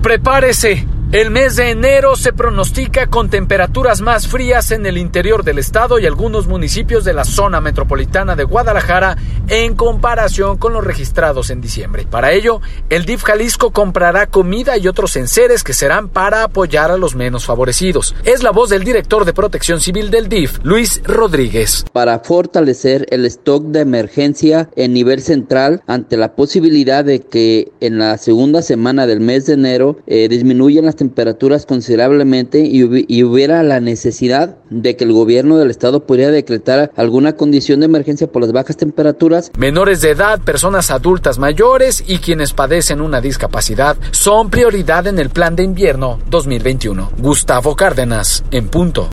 Prepárese. El mes de enero se pronostica con temperaturas más frías en el interior del estado y algunos municipios de la zona metropolitana de Guadalajara en comparación con los registrados en diciembre. Para ello, el DIF Jalisco comprará comida y otros enseres que serán para apoyar a los menos favorecidos. Es la voz del director de Protección Civil del DIF, Luis Rodríguez. Para fortalecer el stock de emergencia en nivel central ante la posibilidad de que en la segunda semana del mes de enero disminuyan las temperaturas considerablemente y hubiera la necesidad de que el gobierno del estado pudiera decretar alguna condición de emergencia por las bajas temperaturas. Menores de edad, personas adultas mayores y quienes padecen una discapacidad son prioridad en el plan de invierno 2021. Gustavo Cárdenas, en punto.